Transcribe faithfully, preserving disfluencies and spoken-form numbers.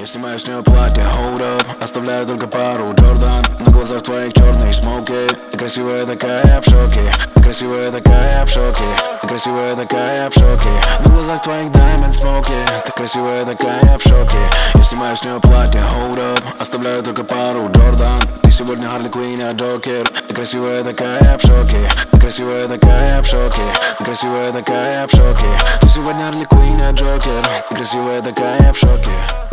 Я снимаю с нее платье, hold up. Оставляю только пару Джордан. На глазах твоих черные смоки. Ты красивая такая, я в шоке. Ты красивая такая, я в шоке. Ты красивая такая, я в шоке. На глазах твоих diamond смоки. Ты красивая такая, я в шоке. Я снимаю с нее платье, hold up. Оставляю только пару Джордан. Ты сегодня Харли Квинн, я Джокер. Ты красивая такая, я в шоке. Ты красивая такая, я в шоке. Ты красивая такая, я в шоке. Ты сегодня Харли Квинн, я Джокер. Ты красивая такая, я в шоке.